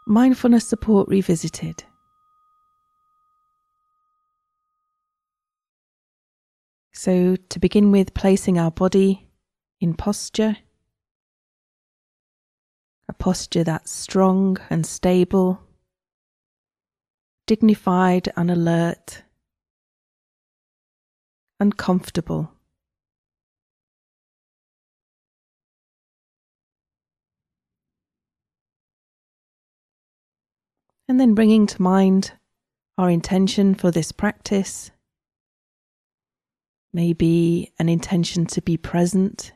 Mindfulness Support Revisited. So to begin with, placing our body in posture, a posture that's strong and stable, dignified and alert, and comfortable. And then bringing to mind our intention for this practice. Maybe an intention to be present.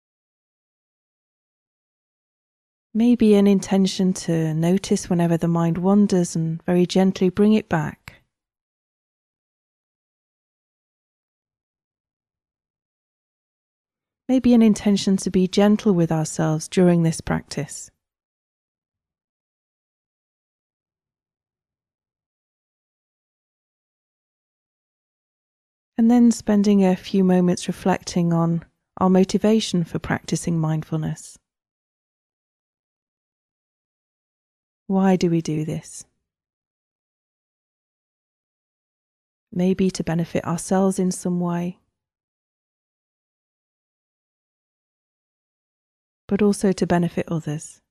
Maybe an intention to notice whenever the mind wanders and very gently bring it back. Maybe an intention to be gentle with ourselves during this practice. And then spending a few moments reflecting on our motivation for practicing mindfulness. Why do we do this? Maybe to benefit ourselves in some way, but also to benefit others.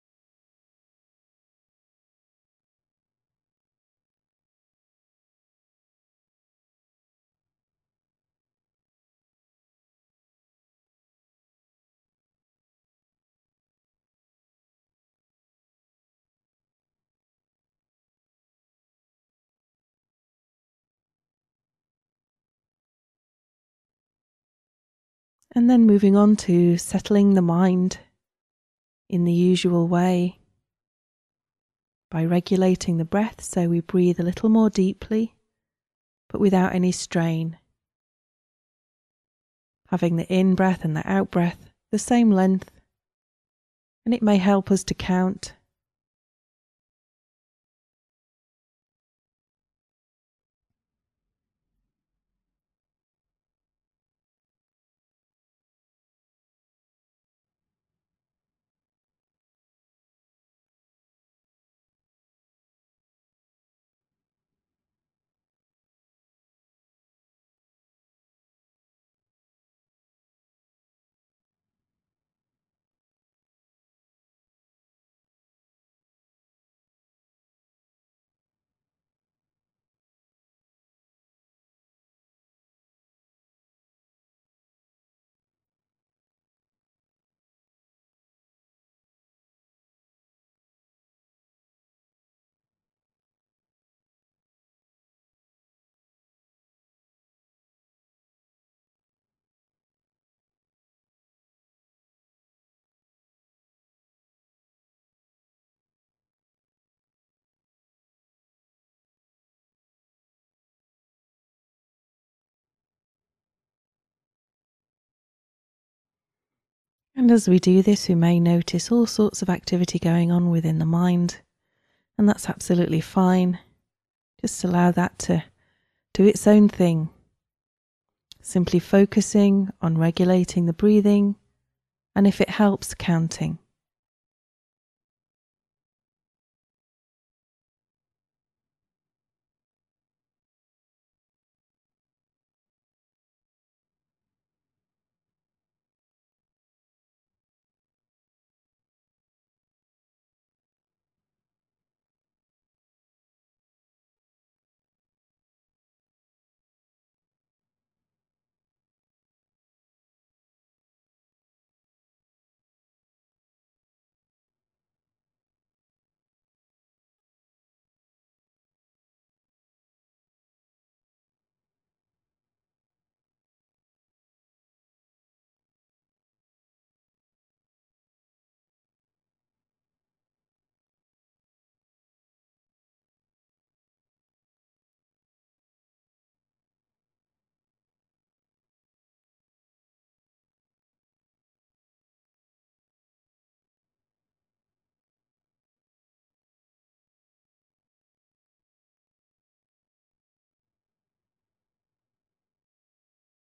And then moving on to settling the mind in the usual way by regulating the breath, so we breathe a little more deeply but without any strain. Having the in breath and the out breath the same length, and it may help us to count. And as we do this, we may notice all sorts of activity going on within the mind, and that's absolutely fine. Just allow that to do its own thing. Simply focusing on regulating the breathing, and if it helps, counting.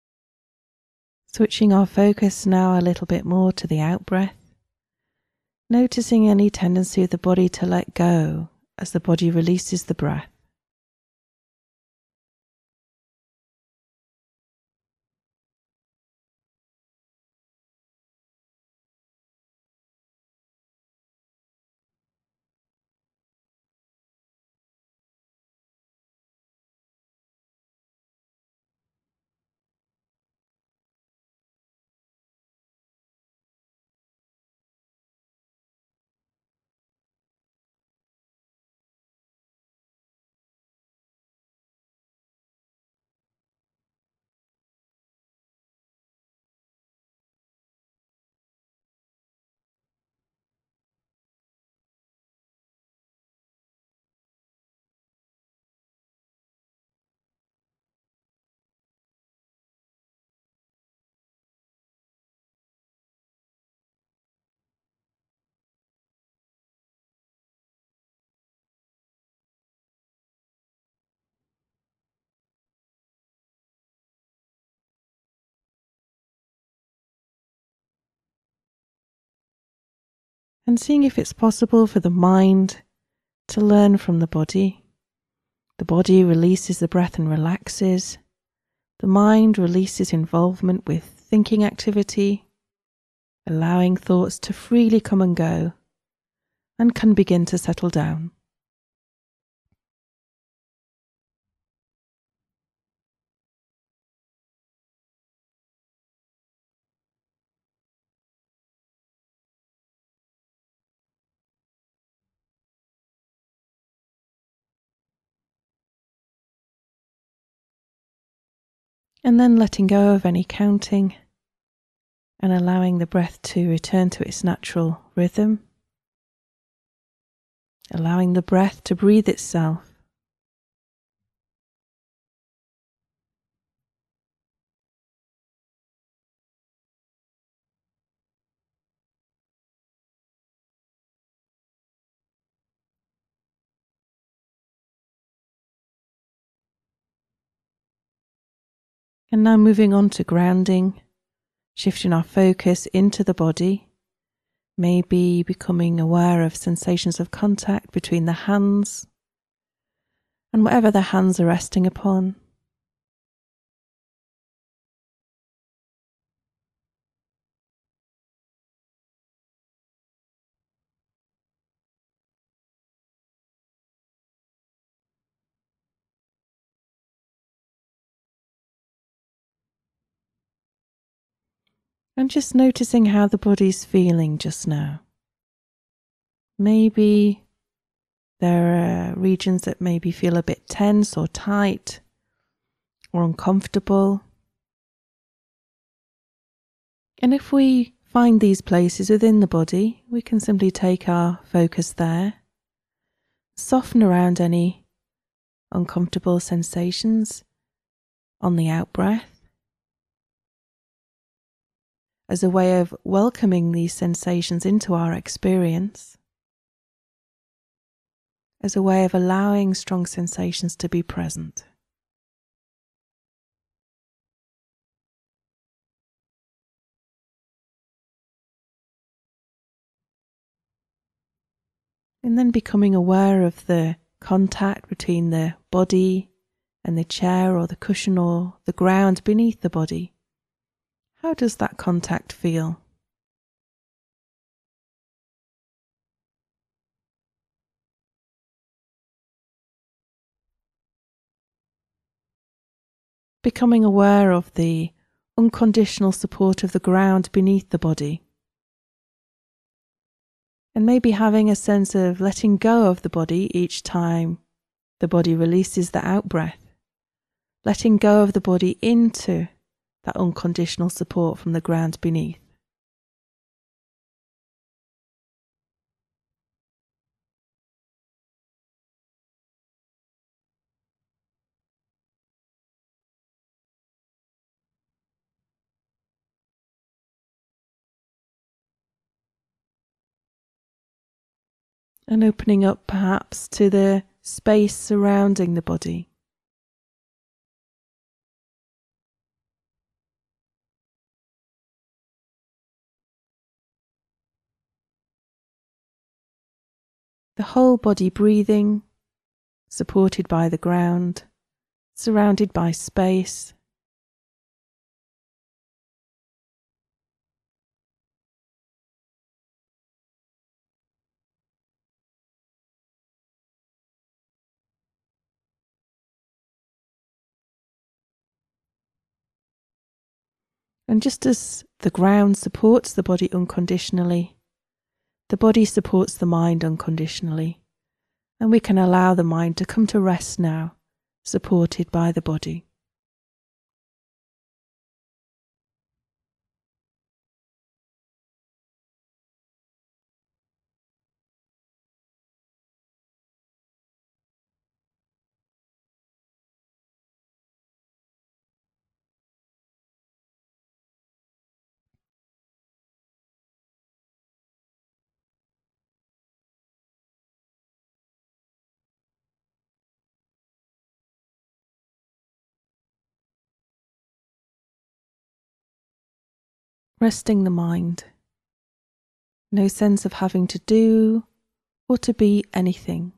Switching our focus now a little bit more to the out breath. Noticing any tendency of the body to let go as the body releases the breath. And seeing if it's possible for the mind to learn from the body. The body releases the breath and relaxes. The mind releases involvement with thinking activity, allowing thoughts to freely come and go, and can begin to settle down. And then letting go of any counting and allowing the breath to return to its natural rhythm, allowing the breath to breathe itself. And now moving on to grounding, shifting our focus into the body, maybe becoming aware of sensations of contact between the hands and whatever the hands are resting upon. And just noticing how the body's feeling just now. Maybe there are regions that maybe feel a bit tense or tight or uncomfortable. And if we find these places within the body, we can simply take our focus there, soften around any uncomfortable sensations on the out-breath as a way of welcoming these sensations into our experience, as a way of allowing strong sensations to be present. And then becoming aware of the contact between the body and the chair or the cushion or the ground beneath the body. How does that contact feel? Becoming aware of the unconditional support of the ground beneath the body. And maybe having a sense of letting go of the body each time the body releases the out-breath. Letting go of the body into that unconditional support from the ground beneath. And opening up perhaps to the space surrounding the body. The whole body breathing, supported by the ground, surrounded by space. And just as the ground supports the body unconditionally, the body supports the mind unconditionally, and we can allow the mind to come to rest now, supported by the body. Resting the mind. No sense of having to do or to be anything.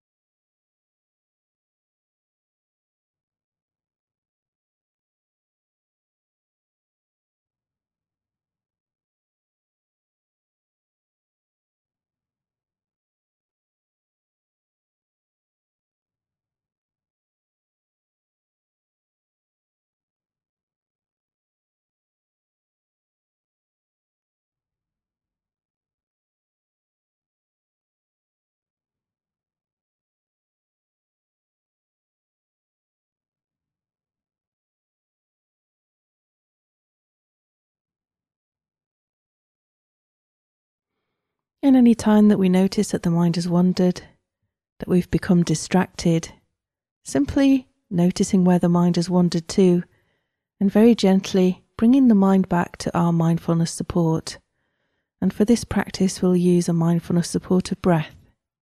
In any time that we notice that the mind has wandered, that we've become distracted, simply noticing where the mind has wandered to, and very gently bringing the mind back to our mindfulness support. And for this practice, we'll use a mindfulness support of breath.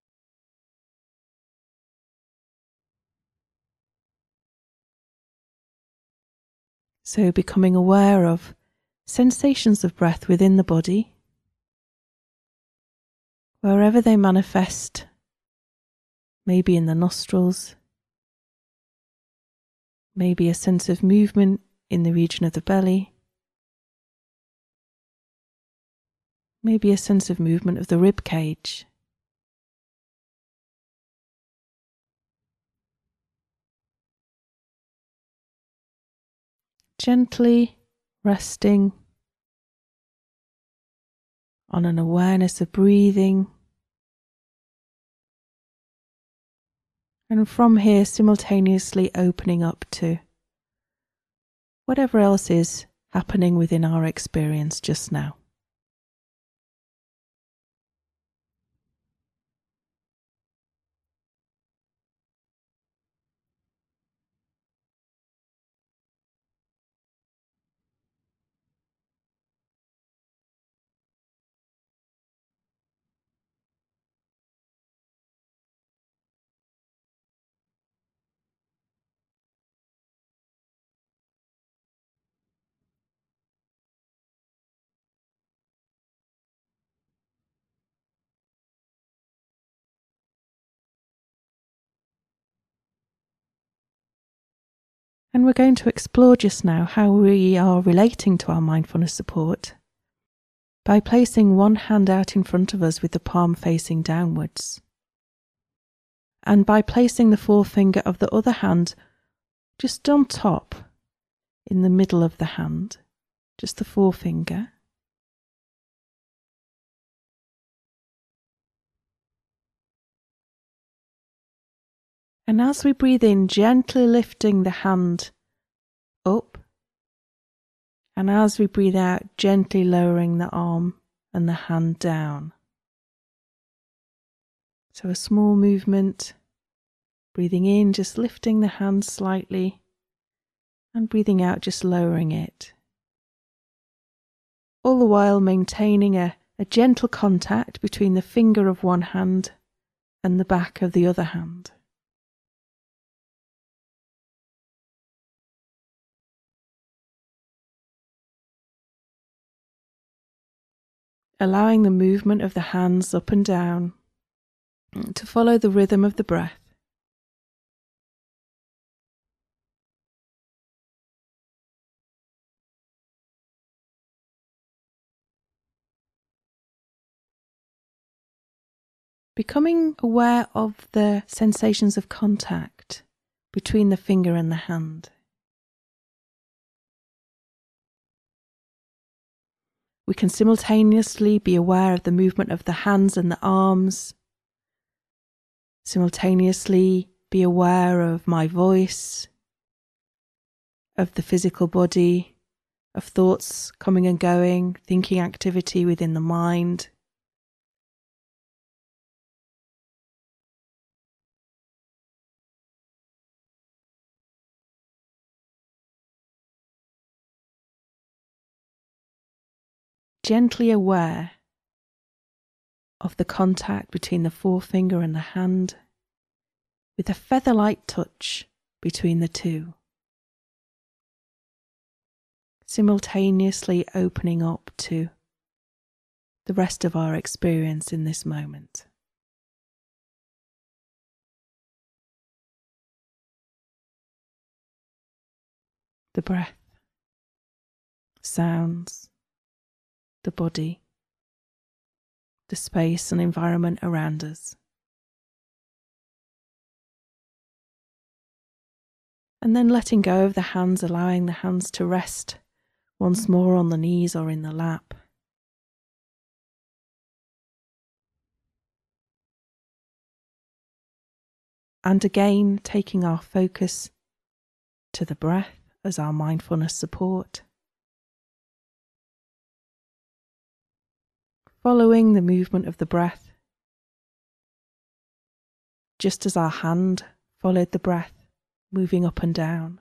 So becoming aware of sensations of breath within the body, wherever they manifest, maybe in the nostrils, maybe a sense of movement in the region of the belly, maybe a sense of movement of the rib cage. Gently resting on an awareness of breathing, and from here simultaneously opening up to whatever else is happening within our experience just now. And we're going to explore just now how we are relating to our mindfulness support by placing one hand out in front of us with the palm facing downwards, and by placing the forefinger of the other hand just on top in the middle of the hand, just the forefinger. And as we breathe in, gently lifting the hand up, and as we breathe out, gently lowering the arm and the hand down. So a small movement, breathing in, just lifting the hand slightly, and breathing out, just lowering it. All the while maintaining a gentle contact between the finger of one hand and the back of the other hand. Allowing the movement of the hands up and down, to follow the rhythm of the breath. Becoming aware of the sensations of contact between the finger and the hand. We can simultaneously be aware of the movement of the hands and the arms, simultaneously be aware of my voice, of the physical body, of thoughts coming and going, thinking activity within the mind. Gently aware of the contact between the forefinger and the hand, with a feather-like touch between the two, simultaneously opening up to the rest of our experience in this moment. The breath, sounds, the body, the space and environment around us. And then letting go of the hands, allowing the hands to rest once more on the knees or in the lap. And again, taking our focus to the breath as our mindfulness support. Following the movement of the breath, just as our hand followed the breath, moving up and down.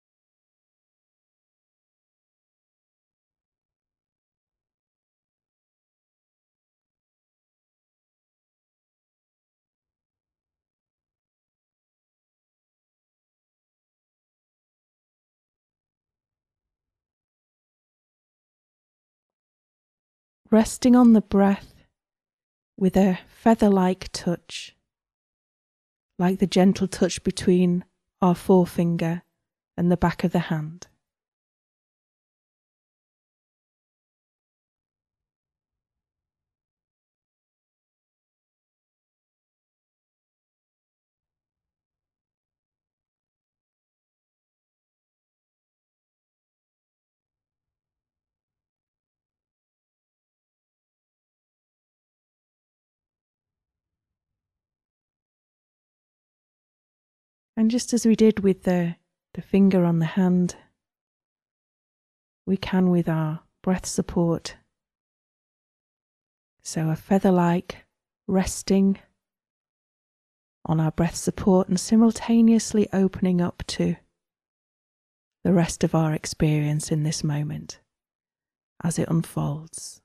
Resting on the breath with a feather-like touch, like the gentle touch between our forefinger and the back of the hand. And just as we did with the finger on the hand, we can with our breath support. So a feather-like resting on our breath support and simultaneously opening up to the rest of our experience in this moment as it unfolds.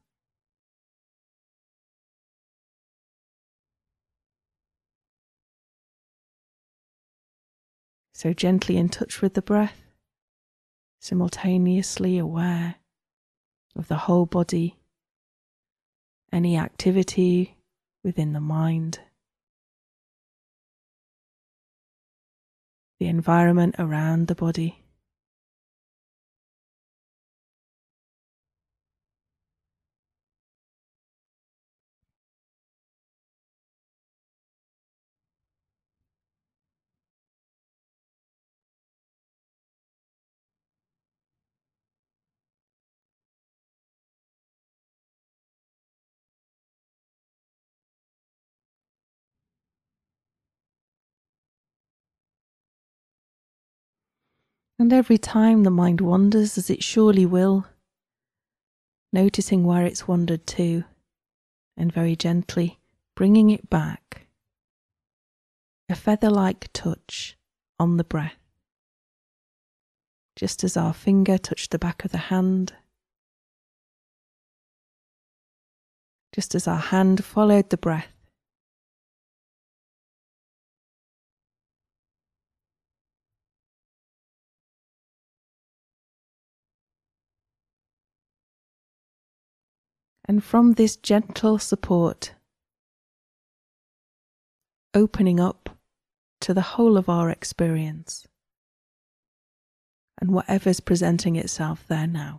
So gently in touch with the breath, simultaneously aware of the whole body, any activity within the mind, the environment around the body. And every time the mind wanders, as it surely will, noticing where it's wandered to, and very gently bringing it back, a feather-like touch on the breath, just as our finger touched the back of the hand, just as our hand followed the breath. And from this gentle support opening up to the whole of our experience and whatever's presenting itself there now.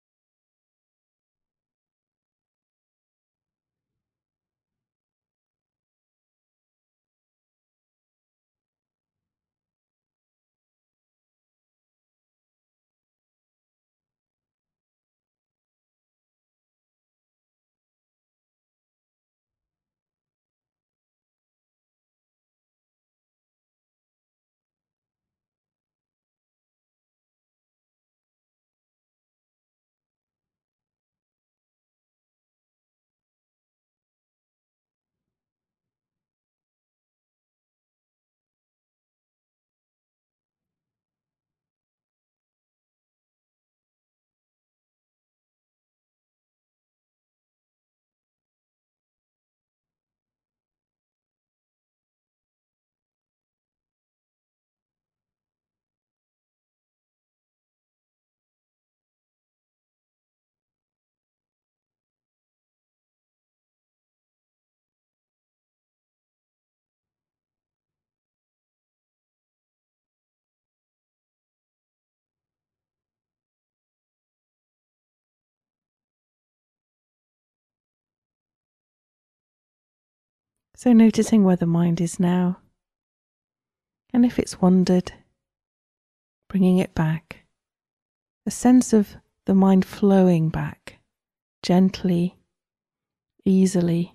So noticing where the mind is now, and if it's wandered, bringing it back. The sense of the mind flowing back, gently, easily,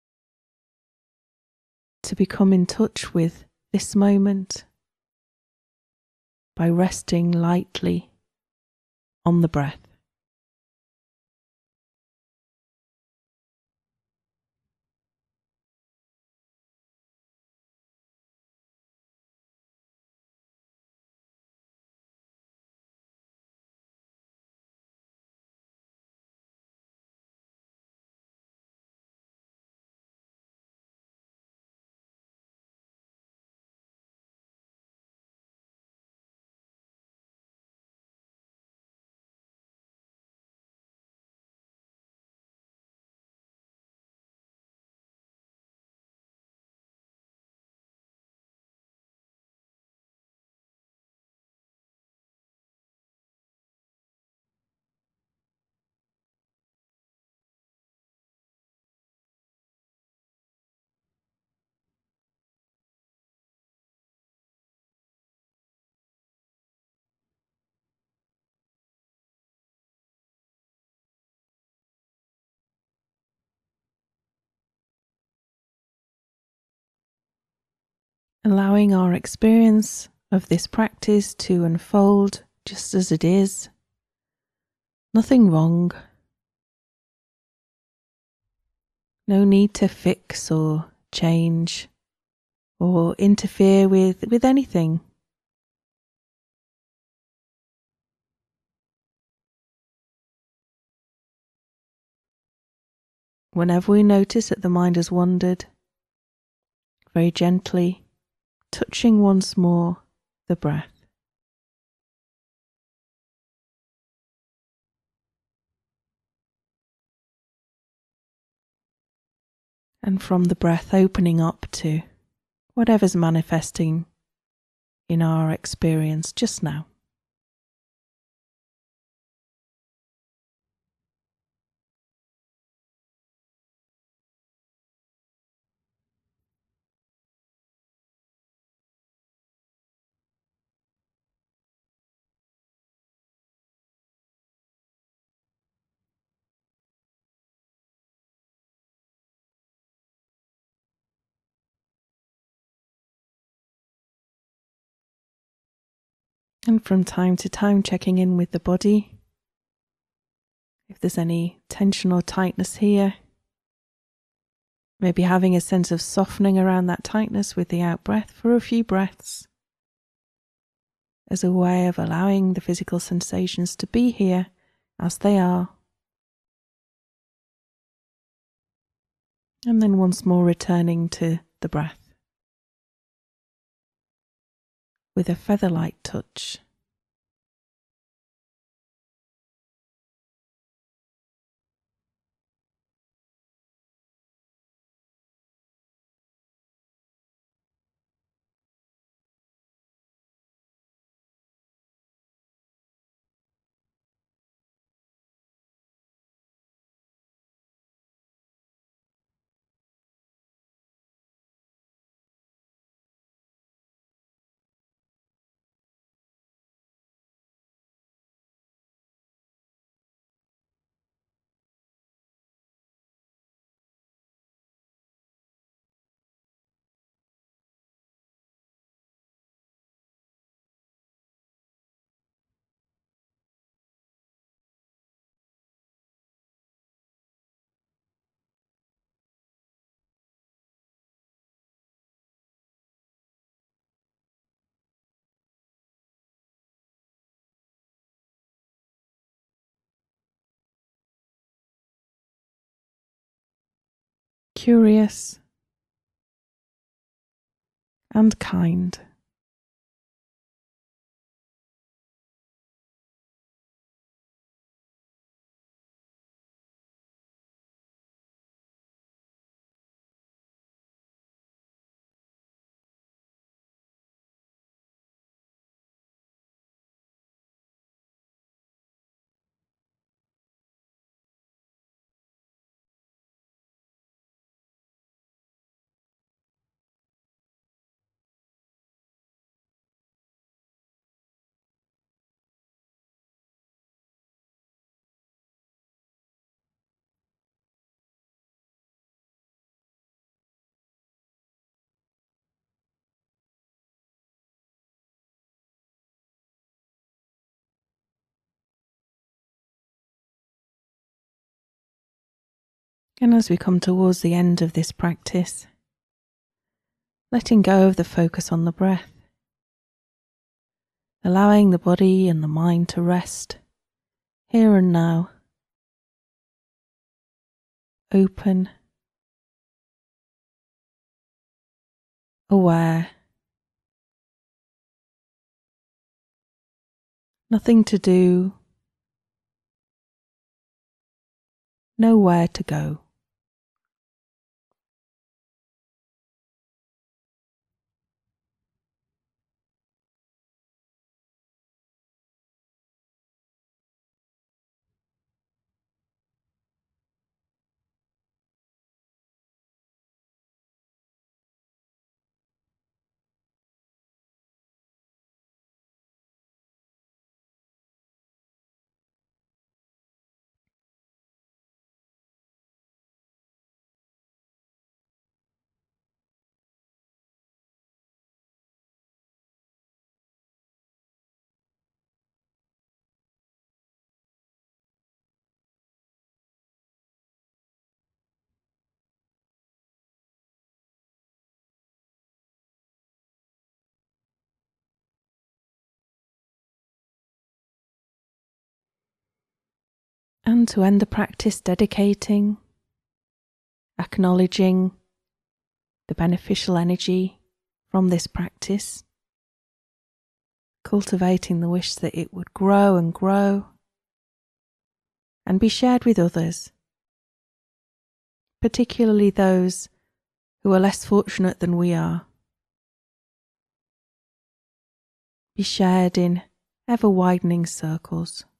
to become in touch with this moment by resting lightly on the breath. Allowing our experience of this practice to unfold just as it is. Nothing wrong. No need to fix or change or interfere with anything. Whenever we notice that the mind has wandered, very gently touching once more the breath. And from the breath opening up to whatever's manifesting in our experience just now. And from time to time checking in with the body. If there's any tension or tightness here, maybe having a sense of softening around that tightness with the out breath for a few breaths as a way of allowing the physical sensations to be here as they are. And then once more returning to the breath with a feather-light touch. curious and kind. And as we come towards the end of this practice, letting go of the focus on the breath, allowing the body and the mind to rest here and now, open, aware, nothing to do, nowhere to go. And to end the practice, dedicating, acknowledging the beneficial energy from this practice, cultivating the wish that it would grow and grow and be shared with others, particularly those who are less fortunate than we are. Be shared in ever-widening circles.